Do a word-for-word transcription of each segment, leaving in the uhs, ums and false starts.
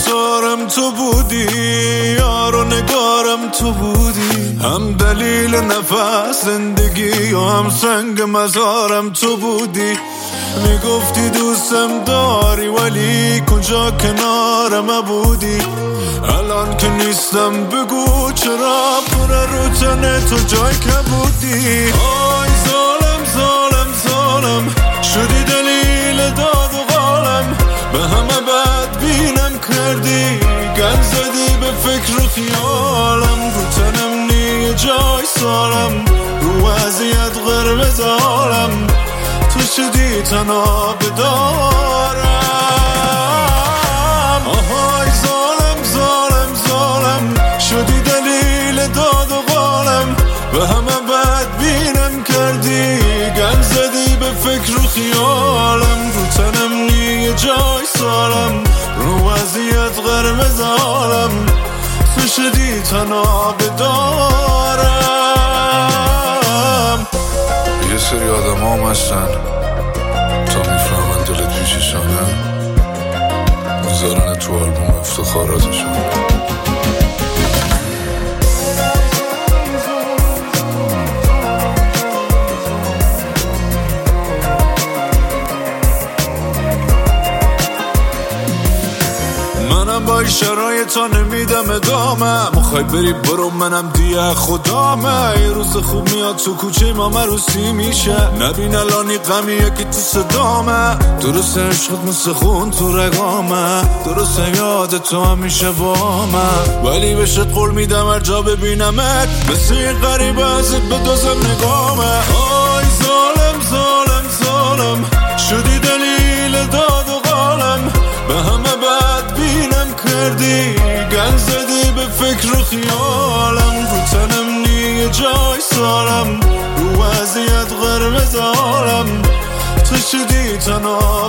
روزارم تو بودی، یار و نگارم تو بودی، هم دلیل نفس زندگی و هم سنگ مزارم تو بودی. میگفتی دوستم داری ولی کجا کنارم بودی، الان که نیستم بگو چرا پره رو تنه تو جای که بودی. آی ظالم ظالم ظالم شدی دلیل داد و غالم، به همه بد بینم کردی، گن زدی به فکر و خیالم، رو تنم نیه جای سالم، رو وضعیت قرمز عالم، تو شدی تنها بدارم. آهای ظالم ظالم ظالم شدی دلیل داد و غالم، به همه بد بینم کردی، گن زدی به فکر و خیالم، رو تنم نیه جای سالم، رو وضعیت قرمز عالم، تو شدی تنها بدارم. یه سری آدم هم هستن تا میفهمن دلت پیششانه میذارن تو آلبوم افتخاراتشون. منم با شرایطا نمیدم ادامه، مخوای بری برو منم دیگه خدامه، یه روز خوب میاد تو کوچه ما مروسی میشه، نبین الانی غمیه که تو صدامه، درسته عشقت مثل خون تو رگامه، درسته یاد تو همیشه بامه، ولی بهشت قول میدم هر جا ببینمت مثل یه غریبه ازت بدازم نگامه. آی ظالم ظالم ظالم شدی دلیل داد و غالم، به همه بد بینم کردی، گن زدی به فکر و خیالم، رو تنم نیه جای سالم، رو وضعیت قرمز عالم، تو شدی تنها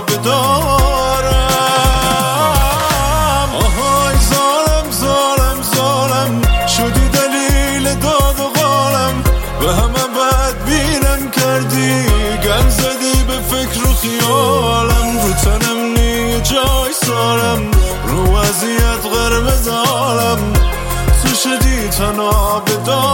بدارم. آهای ظالم ظالم ظالم شدی دلیل داد و غالم، به همه بد بینم کردی، گن زدی به فکر و خیالم، رو تنم نیه جای سالم، رو وضعیت قرمز عالم، تو شدی تنها بدارم.